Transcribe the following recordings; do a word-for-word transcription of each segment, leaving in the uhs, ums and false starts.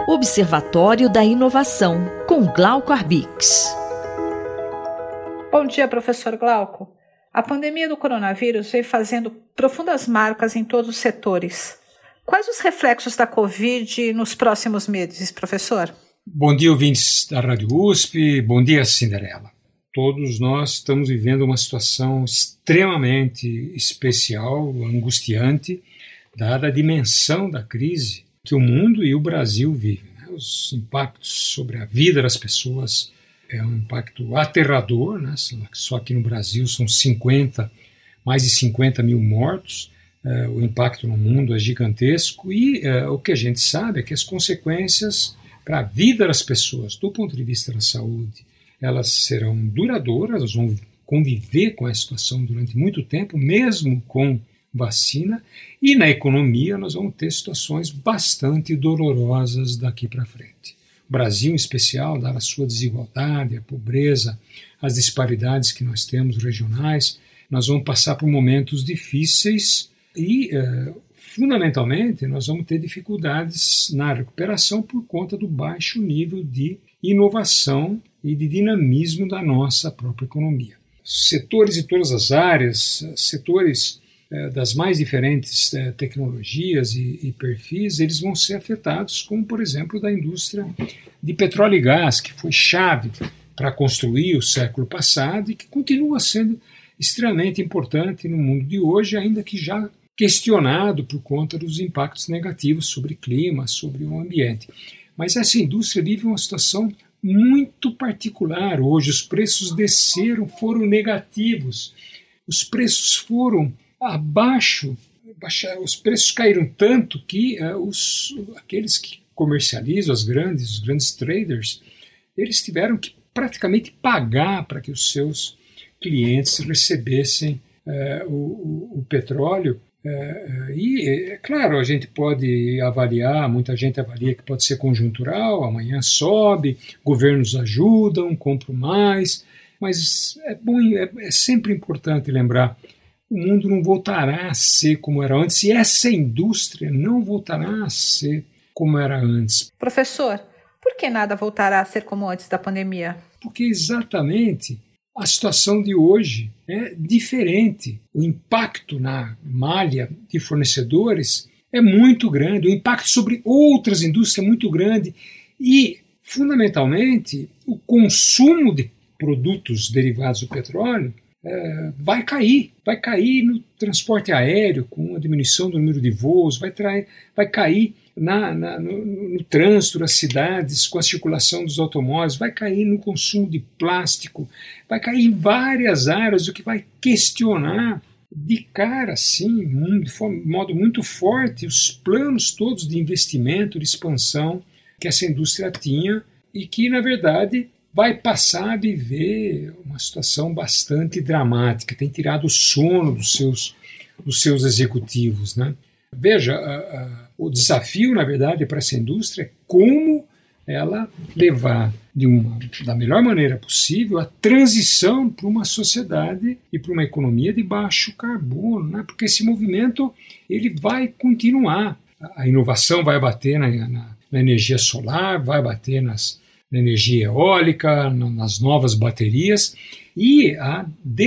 Observatório da Inovação, com Glauco Arbix. Bom dia, professor Glauco. A pandemia do coronavírus vem fazendo profundas marcas em todos os setores. Quais os reflexos da Covid nos próximos meses, professor? Bom dia, ouvintes da Rádio U S P. Bom dia, Cinderela. Todos nós estamos vivendo uma situação extremamente especial, angustiante, dada a dimensão da crise que o mundo e o Brasil vivem. Né? Os impactos sobre a vida das pessoas é um impacto aterrador, né? Só aqui no Brasil são cinquenta, mais de cinquenta mil mortos. Uh, o impacto no mundo é gigantesco e uh, o que a gente sabe é que as consequências para a vida das pessoas, do ponto de vista da saúde, elas serão duradouras, elas vão conviver com essa situação durante muito tempo, mesmo com vacina, e na economia nós vamos ter situações bastante dolorosas daqui para frente. O Brasil, em especial, dada a sua desigualdade, a pobreza, as disparidades que nós temos regionais, nós vamos passar por momentos difíceis e, eh, fundamentalmente, nós vamos ter dificuldades na recuperação por conta do baixo nível de inovação e de dinamismo da nossa própria economia. Setores de todas as áreas, setores das mais diferentes eh, tecnologias e, e perfis, eles vão ser afetados, como, por exemplo, da indústria de petróleo e gás, que foi chave para construir o século passado e que continua sendo extremamente importante no mundo de hoje, ainda que já questionado por conta dos impactos negativos sobre o clima, sobre o ambiente. Mas essa indústria vive uma situação muito particular. Hoje os preços desceram, foram negativos. Os preços foram abaixo, os preços caíram tanto que uh, os, aqueles que comercializam, as grandes, os grandes traders, eles tiveram que praticamente pagar para que os seus clientes recebessem uh, o, o, o petróleo. Uh, e, é claro, a gente pode avaliar, muita gente avalia que pode ser conjuntural, amanhã sobe, governos ajudam, compram mais, mas é, bom, é, é sempre importante lembrar: o mundo não voltará a ser como era antes e essa indústria não voltará a ser como era antes. Professor, por que nada voltará a ser como antes da pandemia? Porque exatamente a situação de hoje é diferente. O impacto na malha de fornecedores é muito grande, o impacto sobre outras indústrias é muito grande e, fundamentalmente, o consumo de produtos derivados do petróleo É, vai cair, vai cair no transporte aéreo com a diminuição do número de voos, vai, trair, vai cair na, na, no, no trânsito das cidades com a circulação dos automóveis, vai cair no consumo de plástico, vai cair em várias áreas, o que vai questionar de cara, assim, de modo muito forte, os planos todos de investimento, de expansão que essa indústria tinha e que, na verdade, vai passar a viver uma situação bastante dramática, tem tirado o sono dos seus, dos seus executivos, né? Veja, a, a, o desafio, na verdade, para essa indústria é como ela levar de uma, da melhor maneira possível a transição para uma sociedade e para uma economia de baixo carbono, né? Porque esse movimento ele vai continuar. A, a inovação vai bater na, na, na energia solar, vai bater nas na energia eólica, nas novas baterias, e a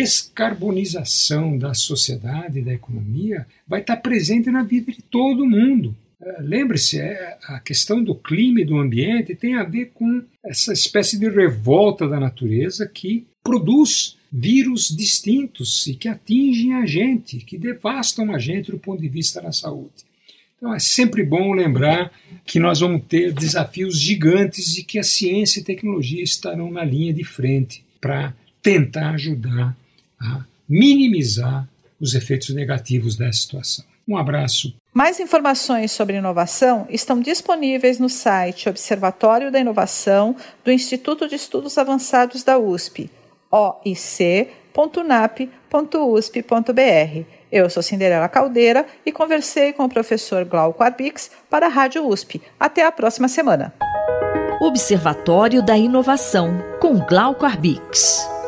descarbonização da sociedade e da economia vai estar presente na vida de todo mundo. Lembre-se, a questão do clima e do ambiente tem a ver com essa espécie de revolta da natureza que produz vírus distintos e que atingem a gente, que devastam a gente do ponto de vista da saúde. Então é sempre bom lembrar que nós vamos ter desafios gigantes e que a ciência e a tecnologia estarão na linha de frente para tentar ajudar a minimizar os efeitos negativos dessa situação. Um abraço. Mais informações sobre inovação estão disponíveis no site Observatório da Inovação do Instituto de Estudos Avançados da U S P, o i c ponto n a p ponto u s p ponto b r. Eu sou Cinderela Caldeira e conversei com o professor Glauco Arbix para a Rádio U S P. Até a próxima semana. Observatório da Inovação, com Glauco Arbix.